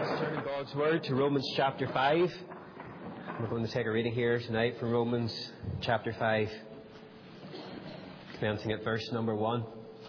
Let's turn in God's Word to Romans chapter 5. We're going to take a reading here tonight from Romans chapter 5, commencing at verse number 1.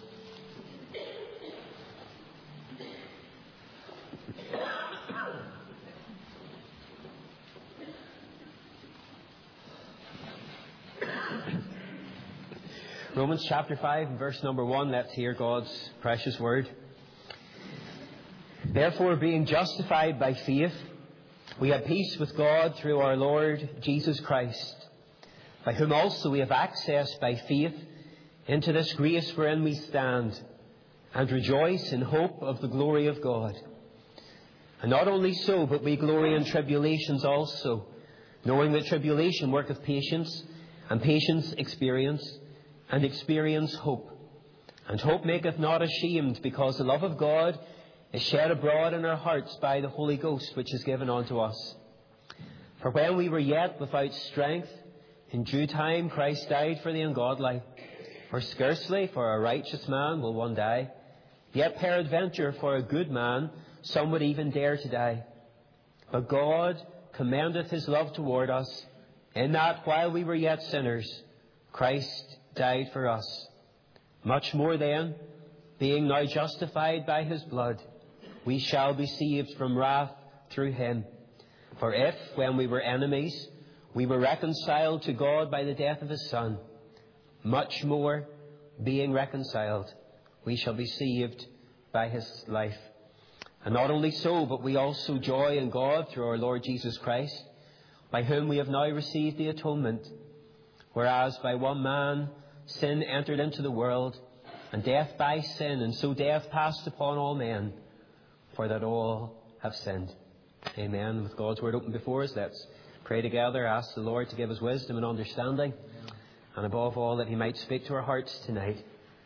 Romans chapter 5 and verse number 1, let's hear God's precious Word. Therefore, being justified by faith, we have peace with God through our Lord Jesus Christ, by whom also we have access by faith into this grace wherein we stand, and rejoice in hope of the glory of God. And not only so, but we glory in tribulations also, knowing that tribulation worketh patience, and patience experience, and experience hope. And hope maketh not ashamed, because the love of God is shed abroad in our hearts by the Holy Ghost, which is given unto us. For when we were yet without strength, in due time Christ died for the ungodly. For scarcely for a righteous man will one die, yet peradventure for a good man some would even dare to die. But God commendeth his love toward us, in that while we were yet sinners, Christ died for us. Much more then, being now justified by his blood, we shall be saved from wrath through him. For if, when we were enemies, we were reconciled to God by the death of his Son, much more, being reconciled, we shall be saved by his life. And not only so, but we also joy in God through our Lord Jesus Christ, by whom we have now received the atonement. Whereas by one man sin entered into the world, and death by sin, and so death passed upon all men, for that all have sinned. Amen. With God's Word open before us, let's pray together, ask the Lord to give us wisdom and understanding, and above all that he might speak to our hearts tonight.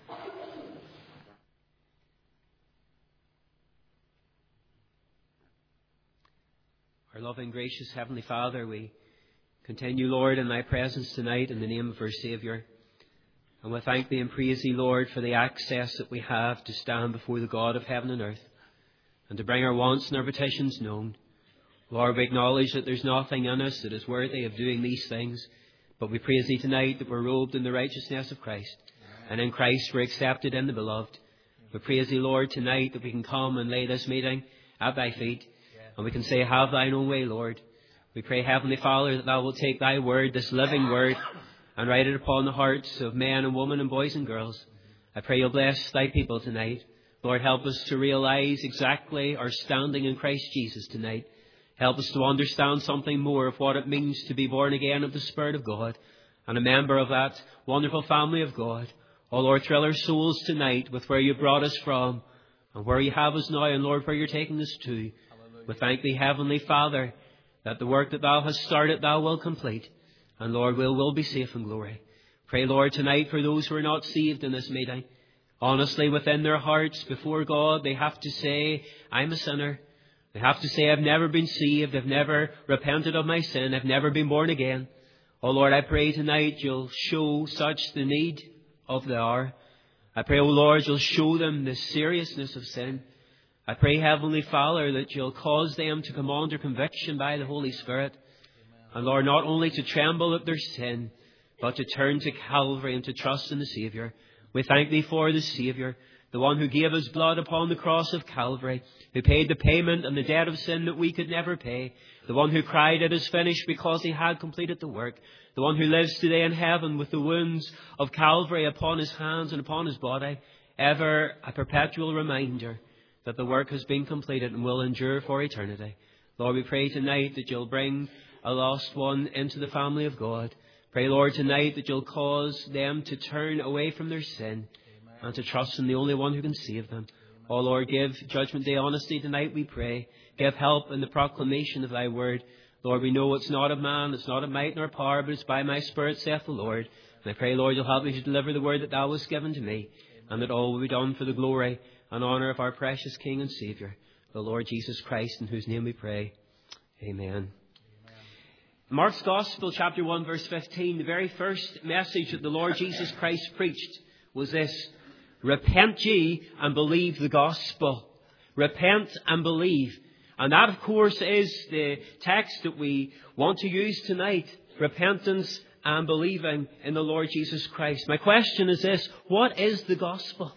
Our loving, gracious Heavenly Father, we continue, Lord, in thy presence tonight in the name of our Saviour. And we thank thee and praise thee, Lord, for the access that we have to stand before the God of heaven and earth, and to bring our wants and our petitions known. Lord, we acknowledge that there's nothing in us that is worthy of doing these things, but we praise thee tonight that we're robed in the righteousness of Christ, and in Christ we're accepted in the beloved. We praise thee, Lord, tonight that we can come and lay this meeting at thy feet, and we can say, have thine own way, Lord. We pray, Heavenly Father, that thou wilt take thy word, this living word, and write it upon the hearts of men and women and boys and girls. I pray you'll bless thy people tonight. Lord, help us to realize exactly our standing in Christ Jesus tonight. Help us to understand something more of what it means to be born again of the Spirit of God and a member of that wonderful family of God. Oh, Lord, thrill our souls tonight with where you brought us from and where you have us now, and Lord, where you're taking us to. Hallelujah. We thank thee, Heavenly Father, that the work that thou hast started thou will complete. And Lord, we will be safe in glory. Pray, Lord, tonight for those who are not saved in this meeting. Honestly, within their hearts, before God, they have to say, I'm a sinner. They have to say, I've never been saved. I've never repented of my sin. I've never been born again. Oh, Lord, I pray tonight you'll show such the need of the hour. I pray, oh, Lord, you'll show them the seriousness of sin. I pray, Heavenly Father, that you'll cause them to come under conviction by the Holy Spirit. And Lord, not only to tremble at their sin, but to turn to Calvary and to trust in the Saviour. We thank thee for the Saviour, the one who gave his blood upon the cross of Calvary, who paid the payment and the debt of sin that we could never pay, the one who cried, it is finished, because he had completed the work, the one who lives today in heaven with the wounds of Calvary upon his hands and upon his body, ever a perpetual reminder that the work has been completed and will endure for eternity. Lord, we pray tonight that you'll bring a lost one into the family of God. Pray, Lord, tonight that you'll cause them to turn away from their sin and to trust in the only one who can save them. Oh, Lord, give Judgment Day honesty tonight, we pray. Give help in the proclamation of thy word. Lord, we know it's not of man, it's not of might nor power, but it's by my Spirit, saith the Lord. And I pray, Lord, you'll help me to deliver the word that thou hast given to me, and that all will be done for the glory and honour of our precious King and Saviour, the Lord Jesus Christ, in whose name we pray. Amen. Mark's Gospel, chapter 1, verse 15, the very first message that the Lord Jesus Christ preached was this: repent ye and believe the gospel. Repent and believe. And that, of course, is the text that we want to use tonight. Repentance and believing in the Lord Jesus Christ. My question is this: what is the gospel?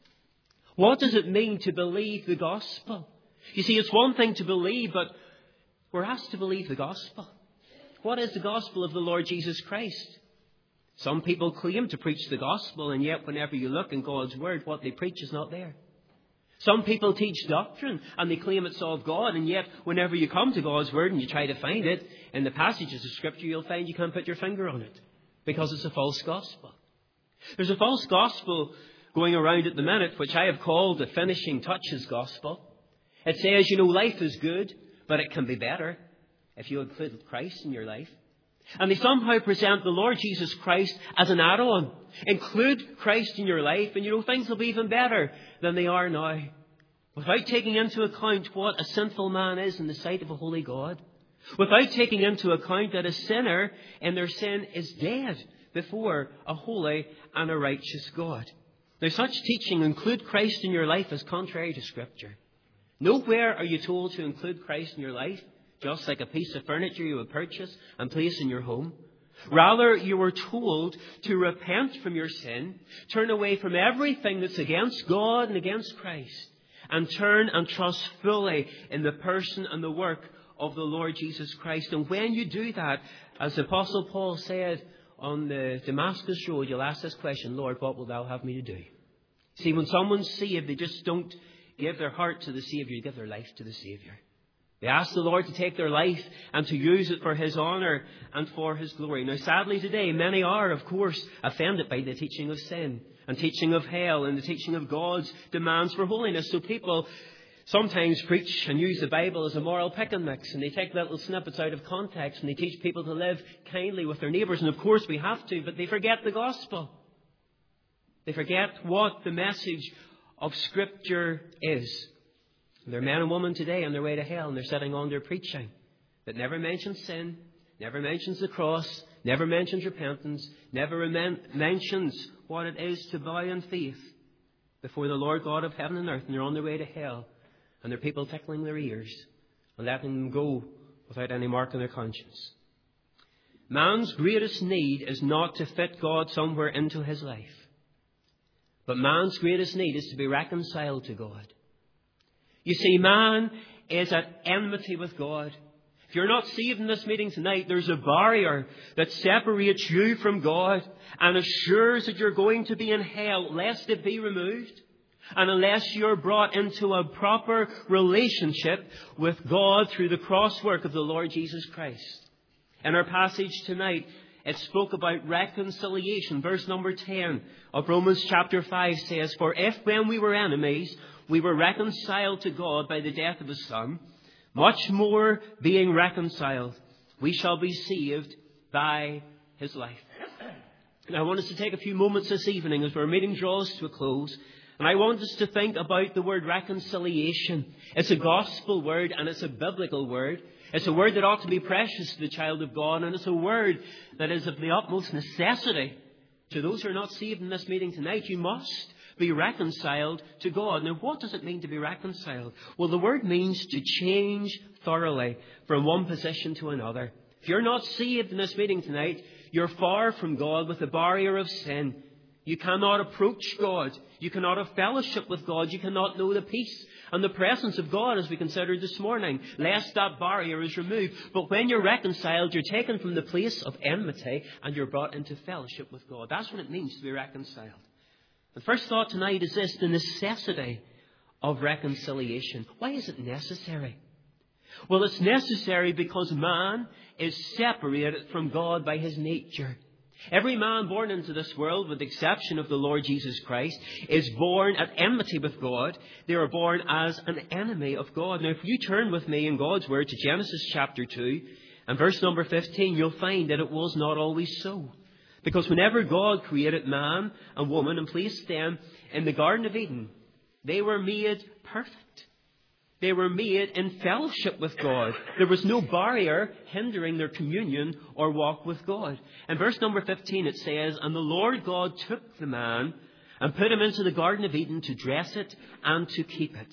What does it mean to believe the gospel? You see, it's one thing to believe, but we're asked to believe the gospel. What is the gospel of the Lord Jesus Christ? Some people claim to preach the gospel, and yet whenever you look in God's word, what they preach is not there. Some people teach doctrine, and they claim it's of God, and yet whenever you come to God's word and you try to find it in the passages of Scripture, you'll find you can't put your finger on it, because it's a false gospel. There's a false gospel going around at the minute, which I have called the finishing touches gospel. It says, life is good, but it can be better if you include Christ in your life. And they somehow present the Lord Jesus Christ as an add-on. Include Christ in your life and things will be even better than they are now. Without taking into account what a sinful man is in the sight of a holy God. Without taking into account that a sinner in their sin is dead before a holy and a righteous God. Now, such teaching, include Christ in your life, is contrary to Scripture. Nowhere are you told to include Christ in your life, just like a piece of furniture you would purchase and place in your home. Rather, you are told to repent from your sin, turn away from everything that's against God and against Christ, and turn and trust fully in the person and the work of the Lord Jesus Christ. And when you do that, as the Apostle Paul said on the Damascus Road, you'll ask this question: Lord, what wilt thou have me to do? See, when someone's saved, they just don't give their heart to the Saviour, they give their life to the Saviour. They ask the Lord to take their life and to use it for His honour and for His glory. Now, sadly today, many are, of course, offended by the teaching of sin and teaching of hell and the teaching of God's demands for holiness. So people sometimes preach and use the Bible as a moral pick and mix, and they take little snippets out of context and they teach people to live kindly with their neighbours. And of course we have to, but they forget the gospel. They forget what the message of Scripture is. There are men and women today on their way to hell, and they're sitting on their preaching that never mentions sin, never mentions the cross, never mentions repentance, never mentions what it is to bow in faith before the Lord God of heaven and earth. And they're on their way to hell, and there are people tickling their ears and letting them go without any mark on their conscience. Man's greatest need is not to fit God somewhere into his life, but man's greatest need is to be reconciled to God. You see, man is at enmity with God. If you're not saved in this meeting tonight, there's a barrier that separates you from God and assures that you're going to be in hell, lest it be removed. And unless you're brought into a proper relationship with God through the cross work of the Lord Jesus Christ. In our passage tonight, it spoke about reconciliation. Verse number 10 of Romans chapter 5 says, "For if when we were enemies, we were reconciled to God by the death of His Son, much more being reconciled, we shall be saved by His life." And I want us to take a few moments this evening as our meeting draws to a close. And I want us to think about the word reconciliation. It's a gospel word and it's a biblical word. It's a word that ought to be precious to the child of God. And it's a word that is of the utmost necessity to those who are not saved in this meeting tonight. You must be reconciled to God. Now, what does it mean to be reconciled? Well, the word means to change thoroughly from one position to another. If you're not saved in this meeting tonight, you're far from God with the barrier of sin. You cannot approach God. You cannot have fellowship with God. You cannot know the peace and the presence of God, as we considered this morning, lest that barrier is removed. But when you're reconciled, you're taken from the place of enmity and you're brought into fellowship with God. That's what it means to be reconciled. The first thought tonight is this: the necessity of reconciliation. Why is it necessary? Well, it's necessary because man is separated from God by his nature. Every man born into this world, with the exception of the Lord Jesus Christ, is born at enmity with God. They are born as an enemy of God. Now, if you turn with me in God's Word to Genesis chapter 2 and verse number 15, you'll find that it was not always so. Because whenever God created man and woman and placed them in the Garden of Eden, they were made perfect. They were made in fellowship with God. There was no barrier hindering their communion or walk with God. In verse number 15 it says, "And the Lord God took the man and put him into the Garden of Eden to dress it and to keep it.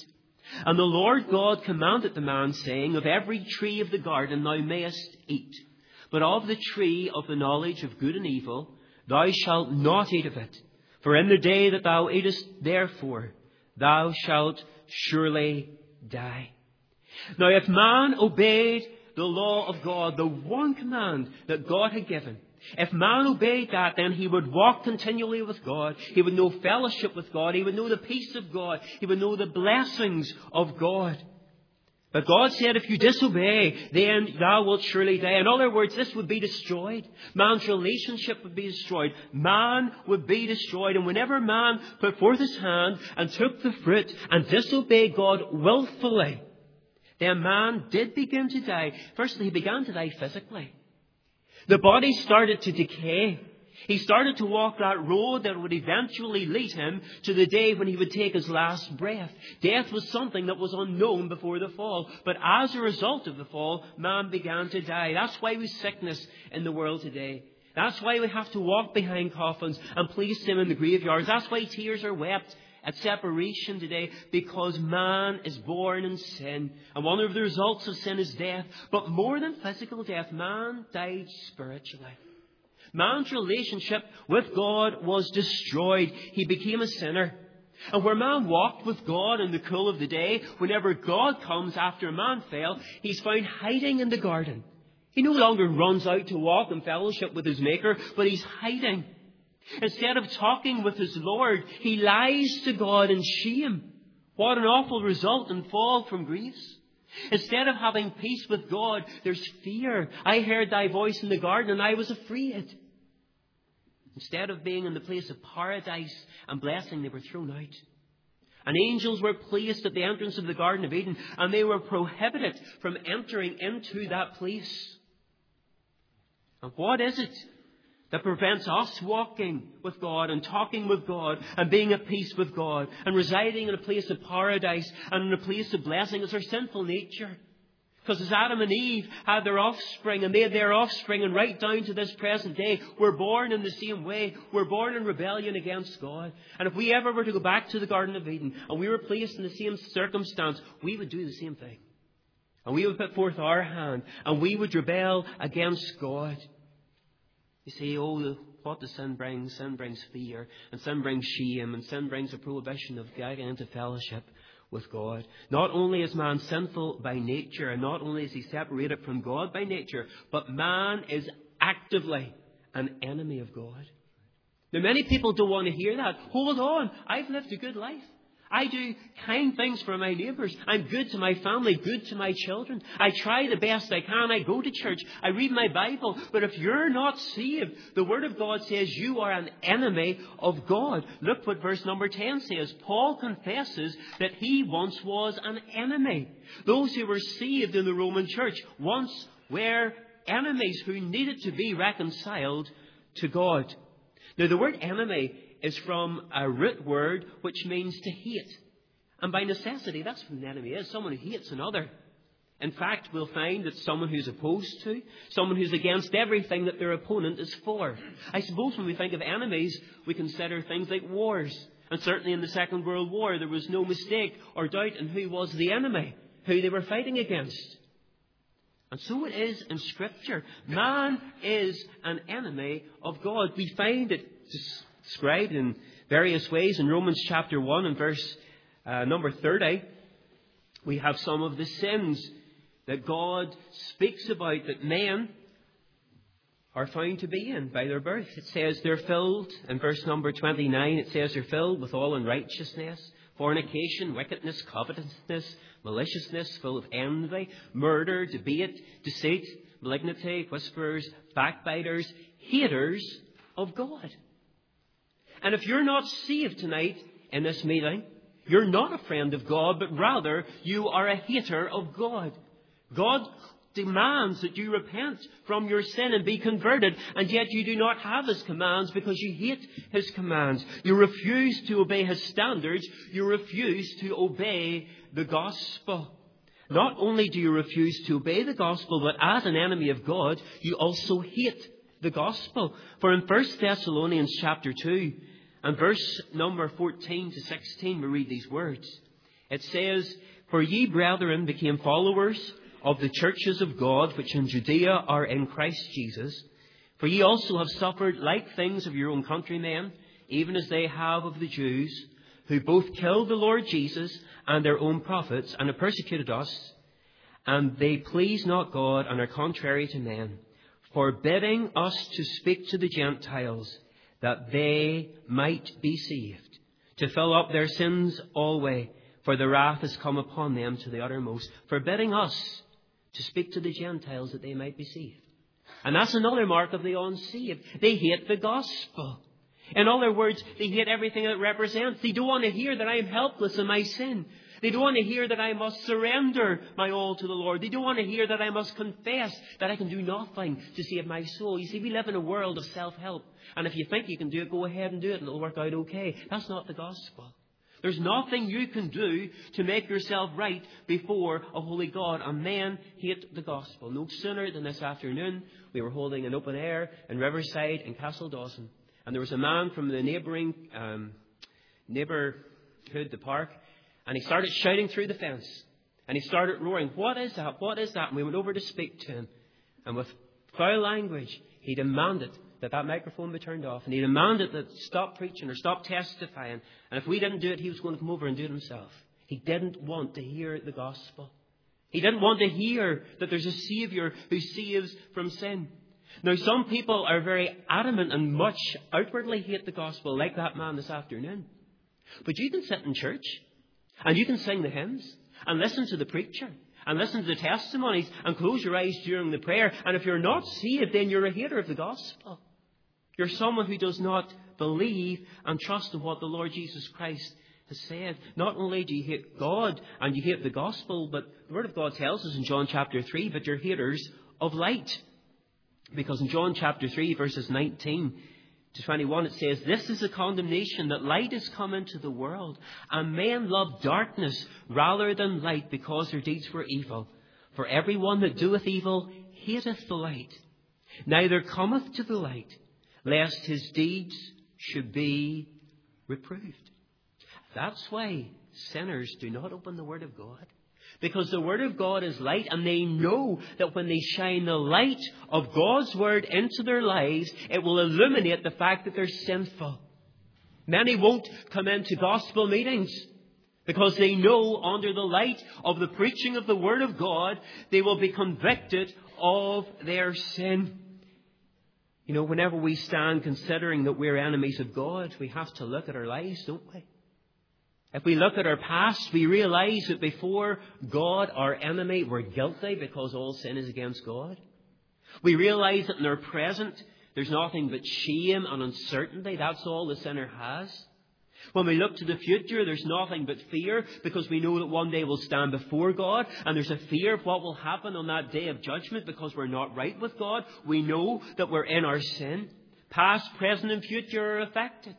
And the Lord God commanded the man, saying, Of every tree of the garden thou mayest eat, but of the tree of the knowledge of good and evil thou shalt not eat of it. For in the day that thou eatest therefore, thou shalt surely die. Now if man obeyed the law of God, the one command that God had given, if man obeyed that, then he would walk continually with God. He would know fellowship with God. He would know the peace of God. He would know the blessings of God. But God said, if you disobey, then thou wilt surely die. In other words, this would be destroyed. Man's relationship would be destroyed. Man would be destroyed. And whenever man put forth his hand and took the fruit and disobeyed God willfully, then man did begin to die. Firstly, he began to die physically. The body started to decay. He started to walk that road that would eventually lead him to the day when he would take his last breath. Death was something that was unknown before the fall. But as a result of the fall, man began to die. That's why we sickness in the world today. That's why we have to walk behind coffins and place them in the graveyards. That's why tears are wept at separation today, because man is born in sin. And one of the results of sin is death. But more than physical death, man died spiritually. Man's relationship with God was destroyed. He became a sinner. And where man walked with God in the cool of the day, whenever God comes after man fell, he's found hiding in the garden. He no longer runs out to walk in fellowship with his Maker, but he's hiding. Instead of talking with his Lord, he lies to God in shame. What an awful result and fall from grace. Instead of having peace with God, there's fear. I heard thy voice in the garden and I was afraid. Instead of being in the place of paradise and blessing, they were thrown out. And angels were placed at the entrance of the Garden of Eden, and they were prohibited from entering into that place. And what is it that prevents us walking with God and talking with God and being at peace with God and residing in a place of paradise and in a place of blessing? It's our sinful nature. Because as Adam and Eve had their offspring, and they had their offspring, and right down to this present day, we're born in the same way. We're born in rebellion against God. And if we ever were to go back to the Garden of Eden and we were placed in the same circumstance, we would do the same thing. And we would put forth our hand and we would rebel against God. You say, what does sin bring? Sin brings fear, and sin brings shame, and sin brings a prohibition of getting into fellowship with God. Not only is man sinful by nature, and not only is he separated from God by nature, but man is actively an enemy of God. Now, many people don't want to hear that. Hold on, I've lived a good life. I do kind things for my neighbours. I'm good to my family, good to my children. I try the best I can. I go to church. I read my Bible. But if you're not saved, the Word of God says you are an enemy of God. Look what verse number 10 says. Paul confesses that he once was an enemy. Those who were saved in the Roman church once were enemies who needed to be reconciled to God. Now, the word enemy is from a root word which means to hate. And by necessity, that's what an enemy is, someone who hates another. In fact, we'll find that someone who's opposed to, someone who's against everything that their opponent is for. I suppose when we think of enemies, we consider things like wars. And certainly in the Second World War, there was no mistake or doubt in who was the enemy, who they were fighting against. And so it is in Scripture. Man is an enemy of God. We find it described in various ways. In Romans chapter 1 and verse number 30, we have some of the sins that God speaks about that men are found to be in by their birth. It says they're filled, in verse number 29, it says they're filled with all unrighteousness, fornication, wickedness, covetousness, maliciousness, full of envy, murder, debate, deceit, malignity, whisperers, backbiters, haters of God. And if you're not saved tonight in this meeting, you're not a friend of God, but rather you are a hater of God. God demands that you repent from your sin and be converted, and yet you do not have His commands because you hate His commands. You refuse to obey His standards. You refuse to obey the gospel. Not only do you refuse to obey the gospel, but as an enemy of God, you also hate the gospel. For in 1 Thessalonians chapter 2 and verse number 14 to 16, we read these words. It says, For ye, brethren, became followers of the churches of God, which in Judea are in Christ Jesus. For ye also have suffered like things of your own countrymen, even as they have of the Jews, who both killed the Lord Jesus and their own prophets, and have persecuted us. And they please not God, and are contrary to men, forbidding us to speak to the Gentiles, that they might be saved, to fill up their sins always, for the wrath has come upon them to the uttermost, forbidding us to speak to the Gentiles that they might be saved. And that's another mark of the unsaved. They hate the gospel. In other words, they hate everything it represents. They don't want to hear that I am helpless in my sin. They don't want to hear that I must surrender my all to the Lord. They don't want to hear that I must confess that I can do nothing to save my soul. You see, we live in a world of self-help. And if you think you can do it, go ahead and do it and it'll work out okay. That's not the gospel. There's nothing you can do to make yourself right before a holy God. And men hate the gospel. No sooner than this afternoon, we were holding an open air in Riverside in Castle Dawson. And there was a man from the neighbouring neighbourhood, the park, and he started shouting through the fence. And he started roaring, "What is that? What is that?" And we went over to speak to him. And with foul language, he demanded that microphone be turned off. And he demanded that stop preaching or stop testifying. And if we didn't do it, he was going to come over and do it himself. He didn't want to hear the gospel. He didn't want to hear that there's a Saviour who saves from sin. Now, some people are very adamant and much outwardly hate the gospel, like that man this afternoon. But you can sit in church and you can sing the hymns and listen to the preacher and listen to the testimonies and close your eyes during the prayer. And if you're not saved, then you're a hater of the gospel. You're someone who does not believe and trust in what the Lord Jesus Christ has said. Not only do you hate God and you hate the gospel, but the Word of God tells us in John chapter 3 that you're haters of light. Because in John chapter 3, verses 19 to 21, it says, "This is the condemnation, that light is come into the world, and men love darkness rather than light, because their deeds were evil. For every one that doeth evil hateth the light, neither cometh to the light, lest his deeds should be reproved." That's why sinners do not open the Word of God. Because the Word of God is light, and they know that when they shine the light of God's Word into their lives, it will illuminate the fact that they're sinful. Many won't come into gospel meetings because they know under the light of the preaching of the Word of God, they will be convicted of their sin. You know, whenever we stand considering that we're enemies of God, we have to look at our lives, don't we? If we look at our past, we realize that before God, our enemy, we're guilty because all sin is against God. We realize that in our present, there's nothing but shame and uncertainty. That's all the sinner has. When we look to the future, there's nothing but fear, because we know that one day we'll stand before God, and there's a fear of what will happen on that day of judgment because we're not right with God. We know that we're in our sin. Past, present, and future are affected.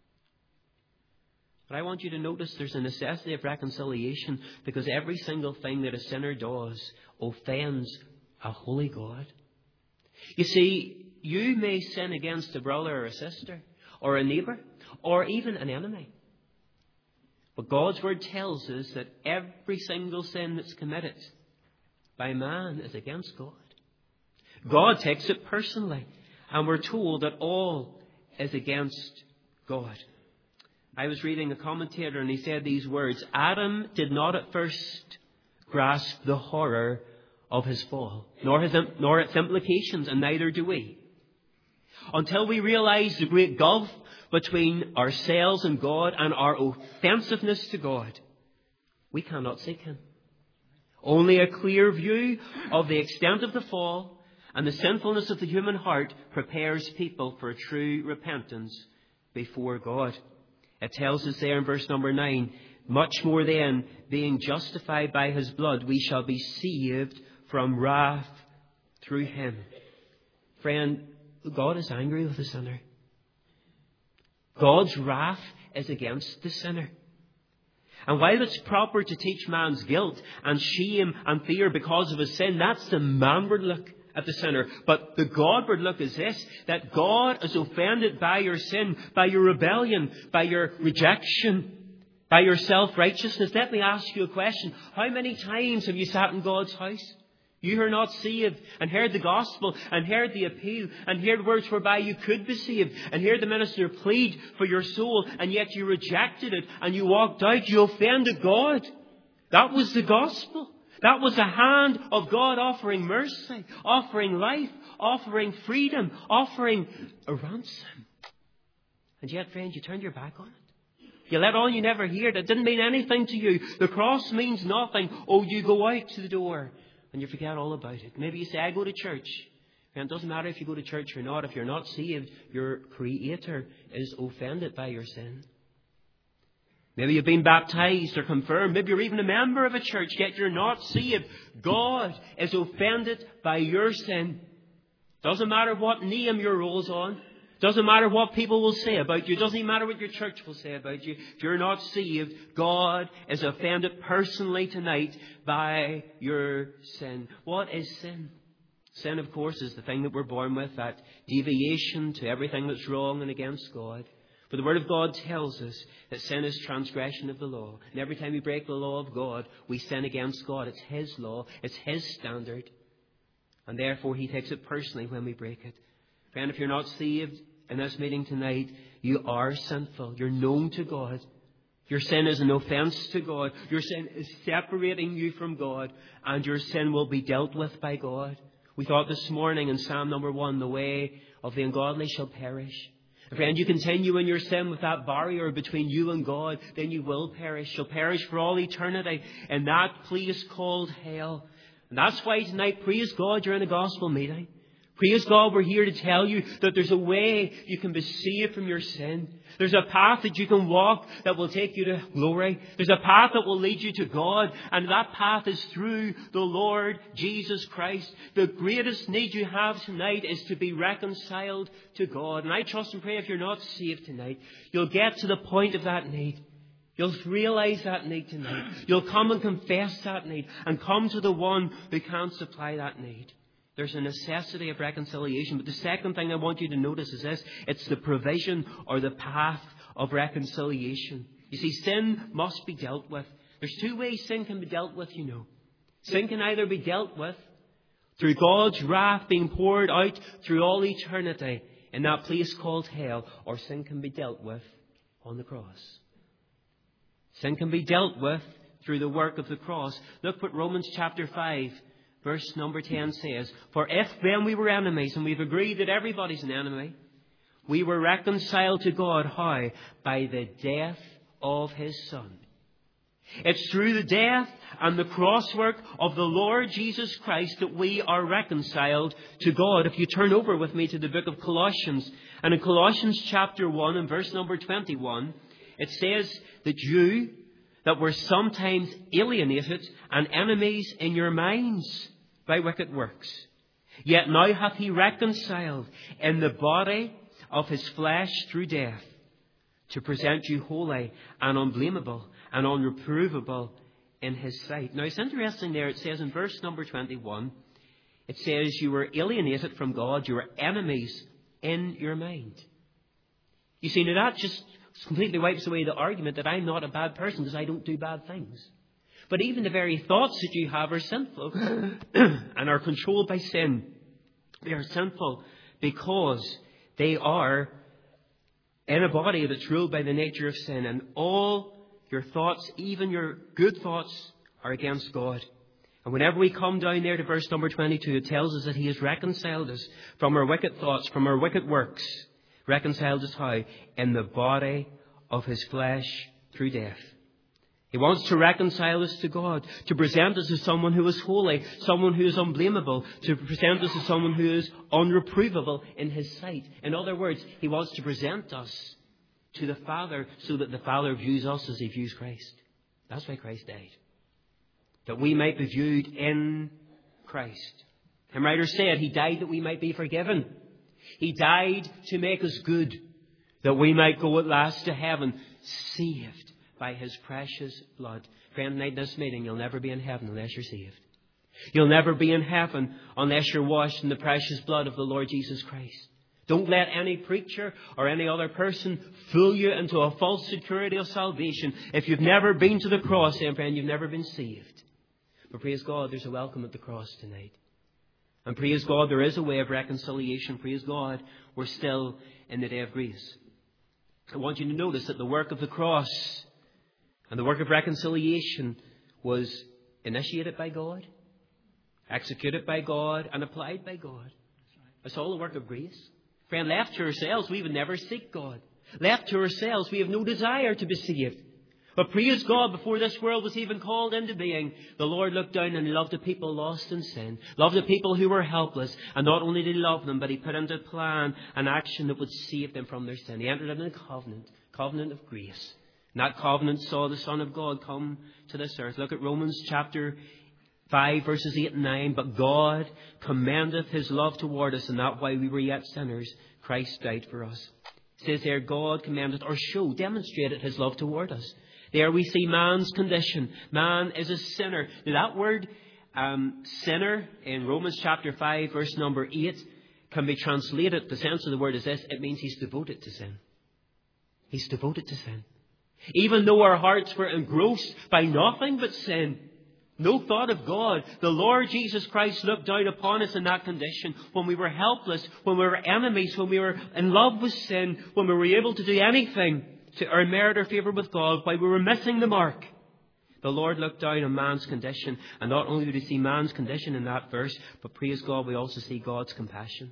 But I want you to notice there's a necessity of reconciliation, because every single thing that a sinner does offends a holy God. You see, you may sin against a brother or a sister or a neighbour or even an enemy. But God's Word tells us that every single sin that's committed by man is against God. God takes it personally, and we're told that all is against God. I was reading a commentator, and he said these words: Adam did not at first grasp the horror of his fall, nor its implications, and neither do we. Until we realize the great gulf between ourselves and God and our offensiveness to God, we cannot seek Him. Only a clear view of the extent of the fall and the sinfulness of the human heart prepares people for true repentance before God. It tells us there in verse number 9, "Much more then, being justified by His blood, we shall be saved from wrath through Him." Friend, God is angry with the sinner. God's wrath is against the sinner. And while it's proper to teach man's guilt and shame and fear because of his sin, that's the manward look at the sinner. But the Godward look is this: that God is offended by your sin, by your rebellion, by your rejection. by your self-righteousness. Let me ask you a question. How many times have you sat in God's house? You who are not saved, and heard the gospel, and heard the appeal, and heard words whereby you could be saved, and heard the minister plead for your soul, and yet you rejected it, and you walked out, you offended God. That was the gospel. That was the hand of God offering mercy, offering life, offering freedom, offering a ransom. And yet, friends, you turned your back on it. You let on you never heard. It didn't mean anything to you. The cross means nothing. Oh, you go out to the door and you forget all about it. Maybe you say, I go to church. And it doesn't matter if you go to church or not. If you're not saved, your Creator is offended by your sin. Maybe you've been baptized or confirmed. Maybe you're even a member of a church, yet you're not saved. God is offended by your sin. Doesn't matter what name your roll's on. Doesn't matter what people will say about you. Doesn't even matter what your church will say about you. If you're not saved, God is offended personally tonight by your sin. What is sin? Sin, of course, is the thing that we're born with, that deviation to everything that's wrong and against God. For the Word of God tells us that sin is transgression of the law. And every time we break the law of God, we sin against God. It's His law. It's His standard. And therefore, He takes it personally when we break it. Friend, if you're not saved in this meeting tonight, you are sinful. You're known to God. Your sin is an offence to God. Your sin is separating you from God. And your sin will be dealt with by God. We thought this morning in Psalm number 1, the way of the ungodly shall perish. Friend, you continue in your sin with that barrier between you and God, then you will perish. You'll perish for all eternity in that place called hell. And that's why tonight, praise God, you're in a gospel meeting. Praise God, we're here to tell you that there's a way you can be saved from your sin. There's a path that you can walk that will take you to glory. There's a path that will lead you to God. And that path is through the Lord Jesus Christ. The greatest need you have tonight is to be reconciled to God. And I trust and pray if you're not saved tonight, you'll get to the point of that need. You'll realize that need tonight. You'll come and confess that need and come to the one who can supply that need. There's a necessity of reconciliation. But the second thing I want you to notice is this. It's the provision or the path of reconciliation. You see, sin must be dealt with. There's two ways sin can be dealt with, you know. Sin can either be dealt with through God's wrath being poured out through all eternity in that place called hell, or sin can be dealt with on the cross. Sin can be dealt with through the work of the cross. Look what Romans chapter 5. Verse number 10 says, For if when we were enemies, and we've agreed that everybody's an enemy, we were reconciled to God, how? By the death of His Son. It's through the death and the cross work of the Lord Jesus Christ that we are reconciled to God. If you turn over with me to the book of Colossians, and in Colossians chapter 1 and verse number 21, it says that you that were sometimes alienated and enemies in your minds by wicked works, yet now hath He reconciled in the body of His flesh through death, to present you holy and unblameable and unreprovable in His sight. Now it's interesting there, it says in verse number 21, it says you were alienated from God, you were enemies in your mind. You see, now that just completely wipes away the argument that I'm not a bad person because I don't do bad things. But even the very thoughts that you have are sinful and are controlled by sin. They are sinful because they are in a body that's ruled by the nature of sin. And all your thoughts, even your good thoughts, are against God. And whenever we come down there to verse number 22, it tells us that He has reconciled us from our wicked thoughts, from our wicked works. Reconciled us how? In the body of His flesh through death. He wants to reconcile us to God, to present us as someone who is holy, someone who is unblameable, to present us as someone who is unreprovable in His sight. In other words, He wants to present us to the Father so that the Father views us as He views Christ. That's why Christ died. That we might be viewed in Christ. Hymn writer said He died that we might be forgiven. He died to make us good, that we might go at last to heaven, saved by His precious blood. Friend, tonight in this meeting, you'll never be in heaven unless you're saved. You'll never be in heaven unless you're washed in the precious blood of the Lord Jesus Christ. Don't let any preacher or any other person fool you into a false security of salvation. If you've never been to the cross, then, friend, you've never been saved. But praise God, there's a welcome at the cross tonight. And praise God, there is a way of reconciliation. Praise God, we're still in the day of grace. I want you to notice that the work of the cross and the work of reconciliation was initiated by God, executed by God, and applied by God. It's all the work of grace. Friend, left to ourselves, we would never seek God. Left to ourselves, we have no desire to be saved. But praise God, before this world was even called into being, the Lord looked down and loved the people lost in sin, loved the people who were helpless, and not only did He love them, but He put into plan an action that would save them from their sin. He entered into a covenant of grace. And that covenant saw the Son of God come to this earth. Look at Romans chapter 5, verses 8 and 9. But God commendeth His love toward us, and that while we were yet sinners, Christ died for us. It says there, God commanded or demonstrated His love toward us. There we see man's condition. Man is a sinner. Now that word sinner in Romans chapter 5, verse number 8, can be translated, the sense of the word is this, it means he's devoted to sin. He's devoted to sin. Even though our hearts were engrossed by nothing but sin, no thought of God, the Lord Jesus Christ looked down upon us in that condition when we were helpless, when we were enemies, when we were in love with sin, when we were able to do anything to earn merit or favour with God, while we were missing the mark. The Lord looked down on man's condition, and not only do we see man's condition in that verse, but praise God, we also see God's compassion.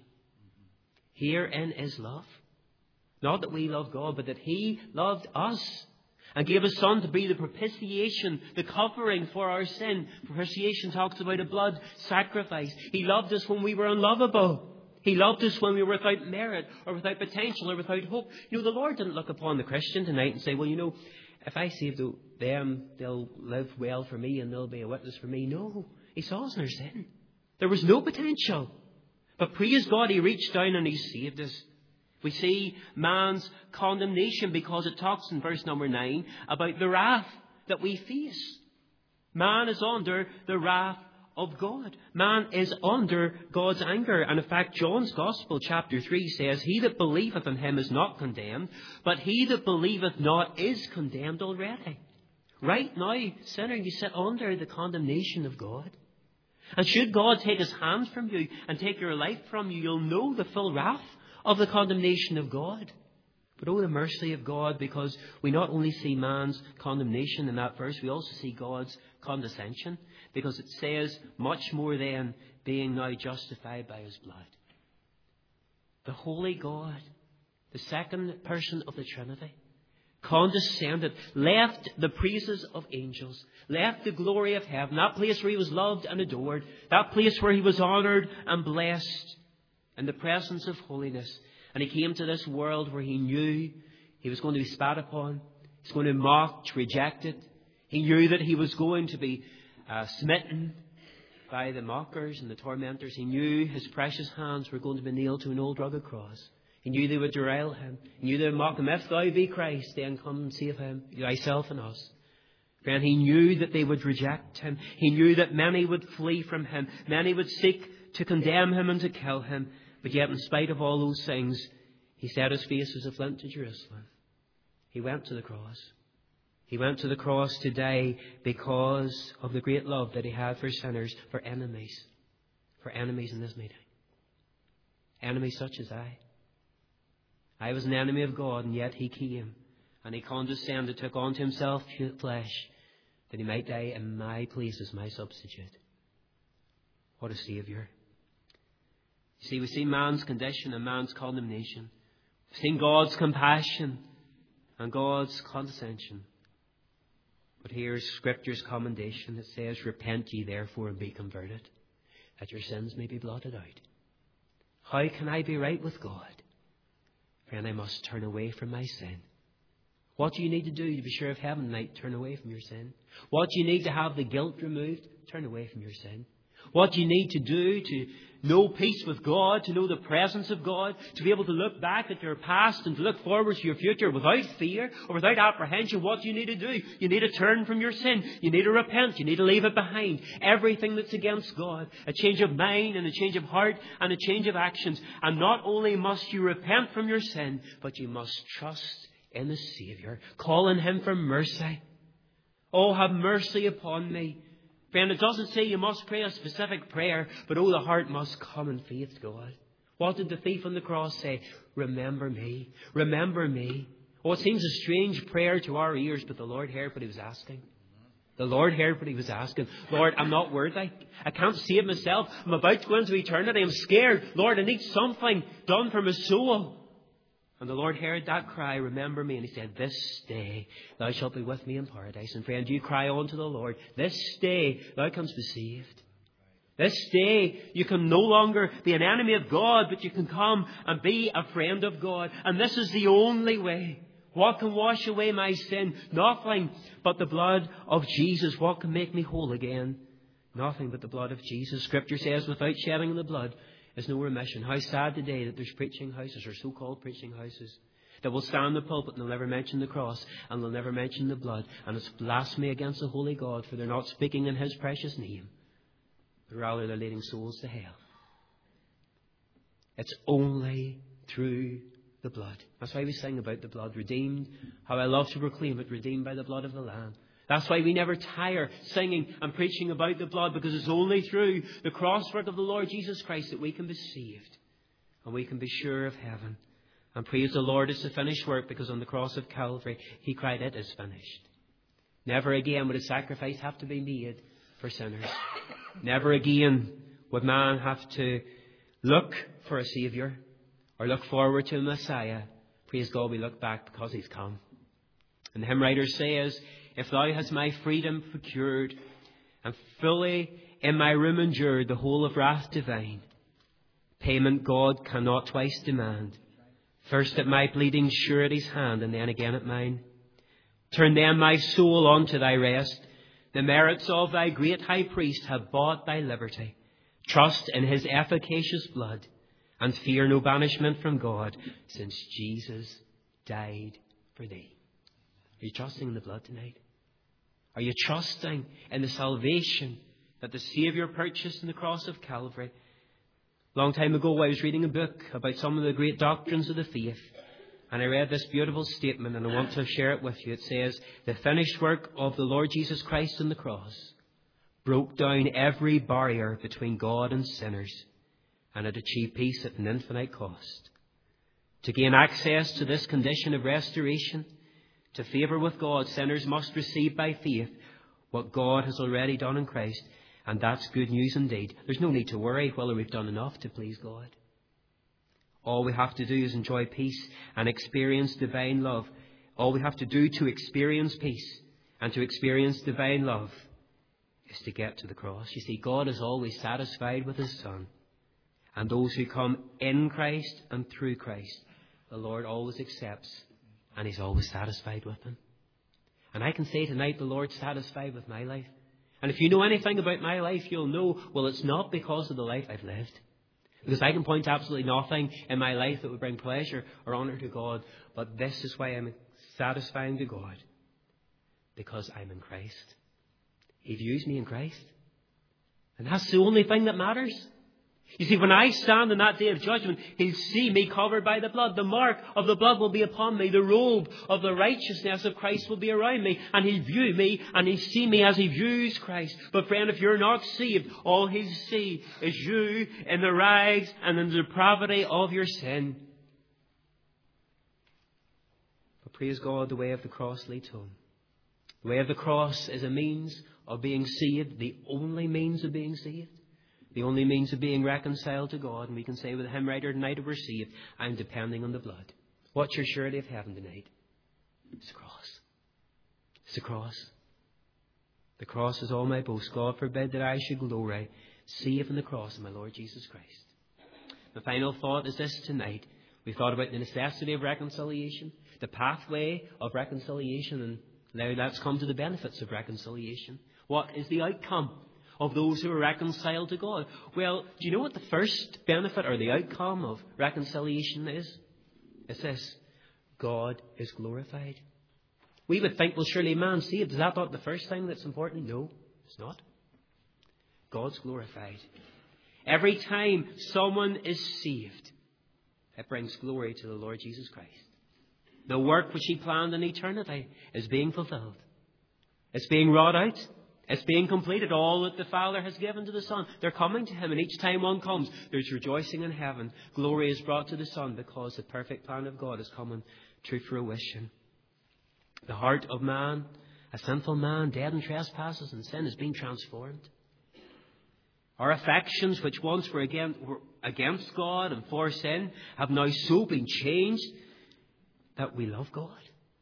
Herein is love. Not that we love God, but that He loved us and gave His Son to be the propitiation, the covering for our sin. Propitiation talks about a blood sacrifice. He loved us when we were unlovable. He loved us when we were without merit or without potential or without hope. You know, the Lord didn't look upon the Christian tonight and say, well, you know, if I save them, they'll live well for me and they'll be a witness for me. No, He saw us in our sin. There was no potential. But praise God, He reached down and He saved us. We see man's condemnation because it talks in verse number 9 about the wrath that we face. Man is under the wrath of God. Man is under God's anger. And in fact, John's Gospel, chapter 3, says, He that believeth in Him is not condemned, but he that believeth not is condemned already. Right now, sinner, you sit under the condemnation of God. And should God take His hand from you and take your life from you, you'll know the full wrath of the condemnation of God. But oh, the mercy of God, because we not only see man's condemnation in that verse, we also see God's condescension, because it says much more than being now justified by His blood. The holy God, the second person of the Trinity, condescended, left the praises of angels, left the glory of heaven, that place where He was loved and adored, that place where He was honoured and blessed in the presence of holiness. And He came to this world where He knew He was going to be spat upon, He was going to be mocked, rejected. He knew that He was going to be smitten by the mockers and the tormentors. He knew His precious hands were going to be nailed to an old rugged cross. He knew they would derail Him. He knew they would mock Him. If thou be Christ, then come and save Him, thyself and us. Friend, He knew that they would reject Him. He knew that many would flee from Him. Many would seek to condemn Him and to kill Him. But yet, in spite of all those things, He set His face as a flint to Jerusalem. He went to the cross. He went to the cross to die because of the great love that He had for sinners, for enemies in this meeting. Enemies such as I. I was an enemy of God, and yet He came and He condescended, took on to Himself flesh, that He might die in my place as my substitute. What a Saviour. You see, we see man's condition and man's condemnation. We've seen God's compassion and God's condescension. But here's Scripture's commendation. It says, repent ye therefore and be converted, that your sins may be blotted out. How can I be right with God? Friend, I must turn away from my sin. What do you need to do to be sure of heaven tonight? Turn away from your sin. What do you need to have the guilt removed? Turn away from your sin. What you need to do to know peace with God, to know the presence of God, to be able to look back at your past and to look forward to your future without fear or without apprehension. What do you need to do? You need to turn from your sin. You need to repent. You need to leave it behind. Everything that's against God. A change of mind and a change of heart and a change of actions. And not only must you repent from your sin, but you must trust in the Saviour. Call on Him for mercy. Oh, have mercy upon me. Friend, it doesn't say you must pray a specific prayer, but oh, the heart must come in faith to God. What did the thief on the cross say? Remember me. Remember me. Oh, it seems a strange prayer to our ears, but the Lord heard what He was asking. The Lord heard what He was asking. Lord, I'm not worthy. I can't save myself. I'm about to go into eternity. I'm scared. Lord, I need something done for my soul. And the Lord heard that cry, remember me. And He said, this day thou shalt be with me in paradise. And friend, you cry on to the Lord. This day thou canst be saved. This day you can no longer be an enemy of God, but you can come and be a friend of God. And this is the only way. What can wash away my sin? Nothing but the blood of Jesus. What can make me whole again? Nothing but the blood of Jesus. Scripture says, without shedding of the blood, there's no remission. How sad today that there's preaching houses or so-called preaching houses that will stand in the pulpit and they'll never mention the cross and they'll never mention the blood. And it's blasphemy against the holy God, for they're not speaking in His precious name, but rather they're leading souls to hell. It's only through the blood. That's why we sing about the blood. Redeemed, how I love to proclaim it, redeemed by the blood of the Lamb. That's why we never tire singing and preaching about the blood, because it's only through the cross work of the Lord Jesus Christ that we can be saved and we can be sure of heaven. And praise the Lord, it's the finished work, because on the cross of Calvary He cried, it is finished. Never again would a sacrifice have to be made for sinners. Never again would man have to look for a Saviour or look forward to a Messiah. Praise God, we look back because He's come. And the hymn writer says, if thou hast my freedom procured, and fully in my room endured the whole of wrath divine, payment God cannot twice demand. First at my pleading surety's hand, and then again at mine. Turn then my soul on to thy rest. The merits of thy great high priest have bought thy liberty. Trust in His efficacious blood, and fear no banishment from God, since Jesus died for thee. Are you trusting in the blood tonight? Are you trusting in the salvation that the Saviour purchased in the cross of Calvary? A long time ago, I was reading a book about some of the great doctrines of the faith. And I read this beautiful statement, and I want to share it with you. It says, the finished work of the Lord Jesus Christ on the cross broke down every barrier between God and sinners, and it achieved peace at an infinite cost. To gain access to this condition of restoration, to favour with God, sinners must receive by faith what God has already done in Christ. And that's good news indeed. There's no need to worry whether we've done enough to please God. All we have to do is enjoy peace and experience divine love. All we have to do to experience peace and to experience divine love is to get to the cross. You see, God is always satisfied with His Son. And those who come in Christ and through Christ, the Lord always accepts. And He's always satisfied with them. And I can say tonight, the Lord's satisfied with my life. And if you know anything about my life, you'll know, well, it's not because of the life I've lived. Because I can point to absolutely nothing in my life that would bring pleasure or honour to God. But this is why I'm satisfying to God. Because I'm in Christ. He views me in Christ. And that's the only thing that matters. You see, when I stand in that day of judgment, He'll see me covered by the blood. The mark of the blood will be upon me. The robe of the righteousness of Christ will be around me. And He'll view me and He'll see me as He views Christ. But friend, if you're not saved, all He'll see is you in the rags and in the depravity of your sin. But praise God, the way of the cross leads home. The way of the cross is a means of being saved, the only means of being saved. The only means of being reconciled to God. And we can say with the hymn writer tonight, if we're saved, I'm depending on the blood. What's your surety of heaven tonight? It's the cross. It's the cross. The cross is all my boast. God forbid that I should glory, save in the cross of my Lord Jesus Christ. The final thought is this tonight. We've thought about the necessity of reconciliation, the pathway of reconciliation, and now let's come to the benefits of reconciliation. What is the outcome? of those who are reconciled to God. Well, do you know what the first benefit or the outcome of reconciliation is? It's this: God is glorified. We would think, well, surely man's saved. Is that not the first thing that's important? No, it's not. God's glorified. Every time someone is saved, it brings glory to the Lord Jesus Christ. The work which He planned in eternity is being fulfilled. It's being wrought out. It's being completed. All that the Father has given to the Son, they're coming to Him. And each time one comes, there's rejoicing in heaven. Glory is brought to the Son because the perfect plan of God is coming to fruition. The heart of man, a sinful man, dead in trespasses and sin, is being transformed. Our affections, which once were against God and for sin, have now so been changed that we love God.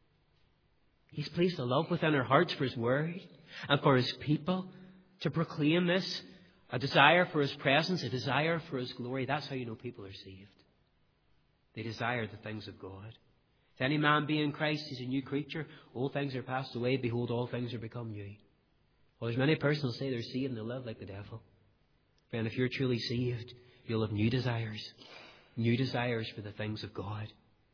He's pleased to love within our hearts for His Word and for His people, to proclaim this, a desire for His presence, a desire for His glory. That's how you know people are saved. They desire the things of God. If any man be in Christ, he's a new creature. Old things are passed away. Behold, all things are become new. Well, there's many persons who say they're saved and they live like the devil. Friend, if you're truly saved, you'll have new desires for the things of God.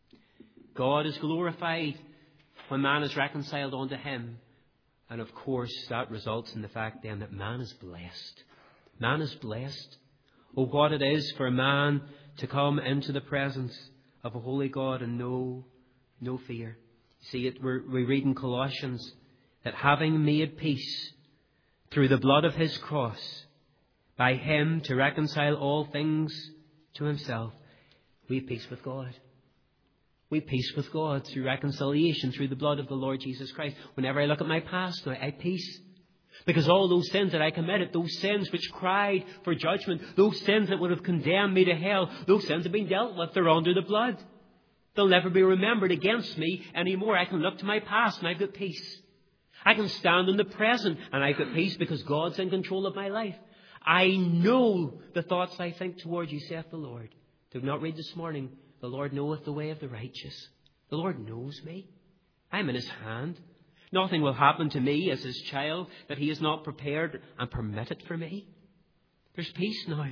God is glorified when man is reconciled unto Him. And of course, that results in the fact then that man is blessed. Man is blessed. Oh, what it is for a man to come into the presence of a holy God and know no fear. See, we read in Colossians that having made peace through the blood of His cross, by Him to reconcile all things to Himself, we have peace with God. We have peace with God through reconciliation, through the blood of the Lord Jesus Christ. Whenever I look at my past now, I have peace. Because all those sins that I committed, those sins which cried for judgment, those sins that would have condemned me to hell, those sins have been dealt with. They're under the blood. They'll never be remembered against me anymore. I can look to my past and I've got peace. I can stand in the present and I've got peace because God's in control of my life. I know the thoughts I think toward you, saith the Lord. Did not read this morning, the Lord knoweth the way of the righteous. The Lord knows me. I'm in His hand. Nothing will happen to me as His child that He has not prepared and permitted for me. There's peace now.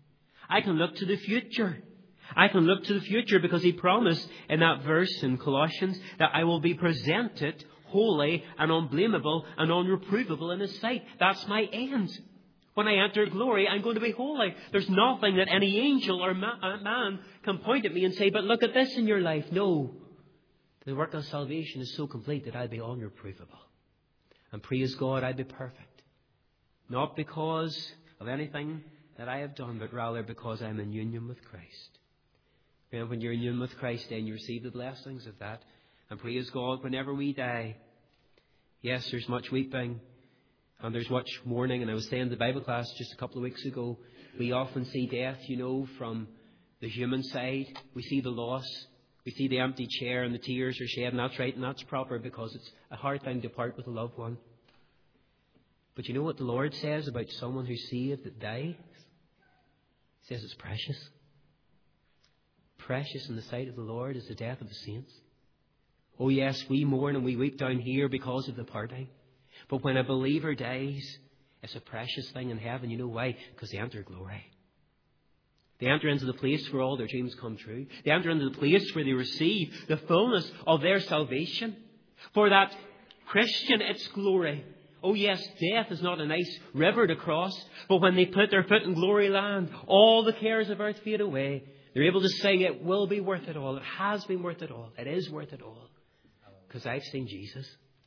I can look to the future. I can look to the future because He promised in that verse in Colossians that I will be presented holy and unblameable and unreprovable in His sight. That's my end. When I enter glory, I'm going to be holy. There's nothing that any angel or man can point at me and say, but look at this in your life. No. The work of salvation is so complete that I'll be unreprovable. And praise God, I'll be perfect. Not because of anything that I have done, but rather because I'm in union with Christ. And when you're in union with Christ, then you receive the blessings of that. And praise God, whenever we die, yes, there's much weeping. And there's much mourning. And I was saying in the Bible class just a couple of weeks ago, we often see death, from the human side. We see the loss. We see the empty chair and the tears are shed. And that's right and that's proper because it's a hard thing to part with a loved one. But you know what the Lord says about someone who's saved that dies? He says it's precious. Precious in the sight of the Lord is the death of the saints. Oh yes, we mourn and we weep down here because of the parting. But when a believer dies, it's a precious thing in heaven. You know why? Because they enter glory. They enter into the place where all their dreams come true. They enter into the place where they receive the fullness of their salvation. For that Christian, it's glory. Oh yes, death is not a nice river to cross. But when they put their foot in glory land, all the cares of earth fade away. They're able to say it will be worth it all. It has been worth it all. It is worth it all. Because I've seen Jesus.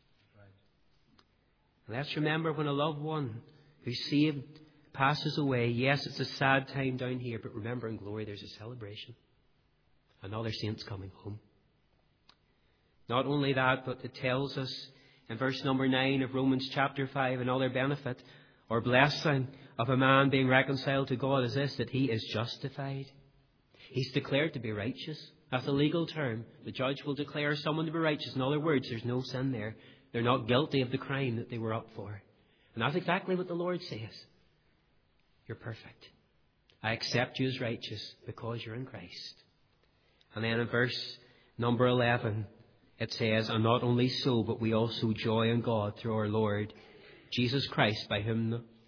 Let's remember when a loved one who's saved passes away. Yes, it's a sad time down here, but remember in glory there's a celebration. Another saint's coming home. Not only that, but it tells us in verse number 9 of Romans chapter 5, another benefit or blessing of a man being reconciled to God is this, that he is justified. He's declared to be righteous. That's a legal term. The judge will declare someone to be righteous. In other words, there's no sin there. They're not guilty of the crime that they were up for. And that's exactly what the Lord says. You're perfect. I accept you as righteous because you're in Christ. And then in verse number 11, it says, and not only so, but we also joy in God through our Lord Jesus Christ, by whom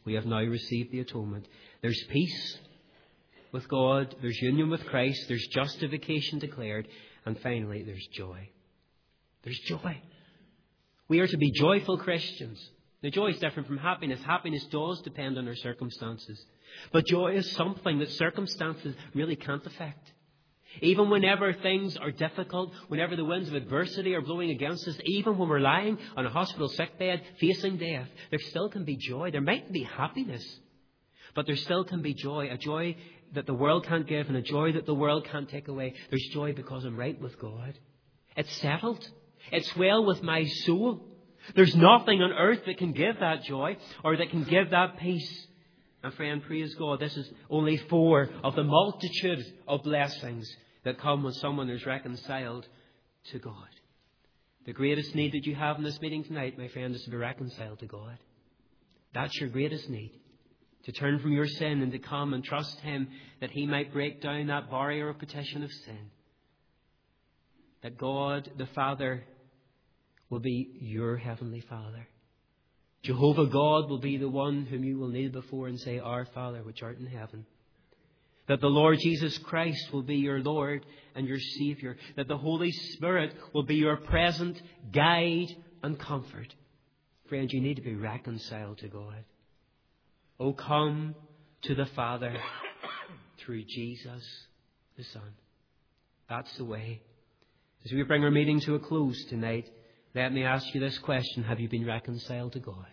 We have now received the atonement. There's peace with God. There's union with Christ. There's justification declared. And finally, there's joy. There's joy. We are to be joyful Christians. Now, joy is different from happiness. Happiness does depend on our circumstances. But joy is something that circumstances really can't affect. Even whenever things are difficult, whenever the winds of adversity are blowing against us, even when we're lying on a hospital sickbed facing death, there still can be joy. There might be happiness, but there still can be joy. A joy that the world can't give and a joy that the world can't take away. There's joy because I'm right with God. It's settled. It's well with my soul. There's nothing on earth that can give that joy or that can give that peace. And friend, praise God, this is only 4 of the multitude of blessings that come when someone is reconciled to God. The greatest need that you have in this meeting tonight, my friend, is to be reconciled to God. That's your greatest need. To turn from your sin and to come and trust Him that He might break down that barrier of petition of sin. That God, the Father, will be your Heavenly Father. Jehovah God will be the one whom you will kneel before and say, Our Father, which art in heaven. That the Lord Jesus Christ will be your Lord and your Saviour. That the Holy Spirit will be your present guide and comfort. Friends, you need to be reconciled to God. Oh, come to the Father through Jesus the Son. That's the way. As we bring our meeting to a close tonight, let me ask you this question. Have you been reconciled to God?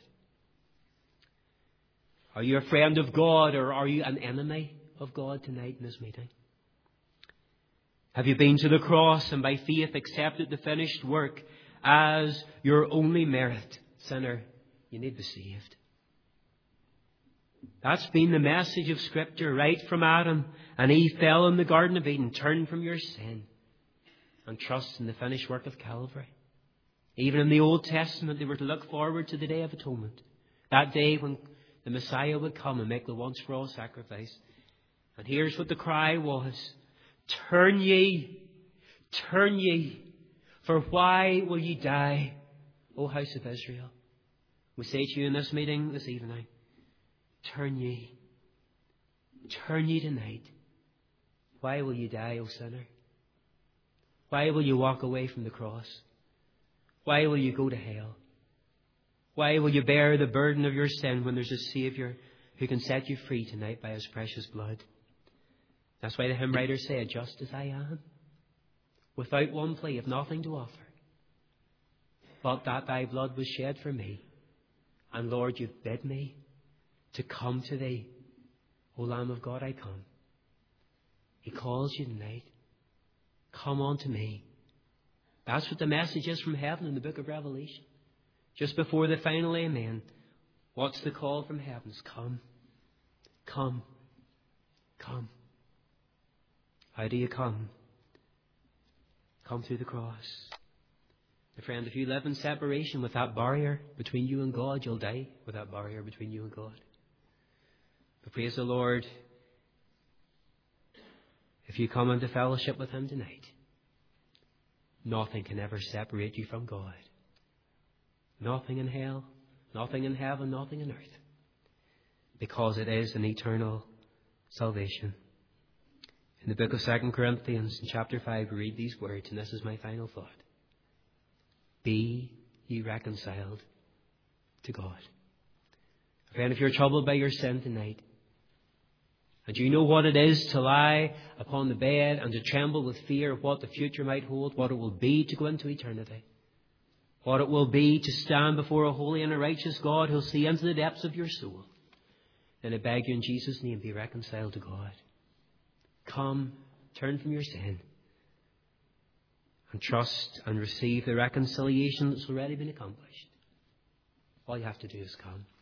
Are you a friend of God or are you an enemy of God tonight in this meeting? Have you been to the cross and by faith accepted the finished work as your only merit? Sinner, you need to be saved. That's been the message of Scripture right from Adam. And Eve fell in the Garden of Eden. Turn from your sin and trust in the finished work of Calvary. Even in the Old Testament, they were to look forward to the Day of Atonement. That day when the Messiah would come and make the once-for-all sacrifice. And here's what the cry was. Turn ye, for why will ye die, O house of Israel? We say to you in this meeting this evening, turn ye tonight. Why will you die, O sinner? Why will you walk away from the cross? Why will you go to hell? Why will you bear the burden of your sin when there's a Saviour who can set you free tonight by His precious blood? That's why the hymn writer said, just as I am, without one plea, of nothing to offer, but that thy blood was shed for me. And Lord, you've bid me to come to thee. O Lamb of God, I come. He calls you tonight. Come unto me. That's what the message is from heaven in the book of Revelation. Just before the final amen, what's the call from heaven? It's come. Come. Come. How do you come? Come through the cross. My friend, if you live in separation with that barrier between you and God, you'll die with that barrier between you and God. But praise the Lord, if you come into fellowship with Him tonight, nothing can ever separate you from God. Nothing in hell, nothing in heaven, nothing on earth. Because it is an eternal salvation. In the book of 2 Corinthians, in chapter 5, we read these words, and this is my final thought. Be ye reconciled to God. Friend, if you're troubled by your sin tonight, and you know what it is to lie upon the bed and to tremble with fear of what the future might hold, what it will be to go into eternity, what it will be to stand before a holy and a righteous God who'll see into the depths of your soul, then I beg you in Jesus' name, be reconciled to God. Come, turn from your sin, and trust and receive the reconciliation that's already been accomplished. All you have to do is come.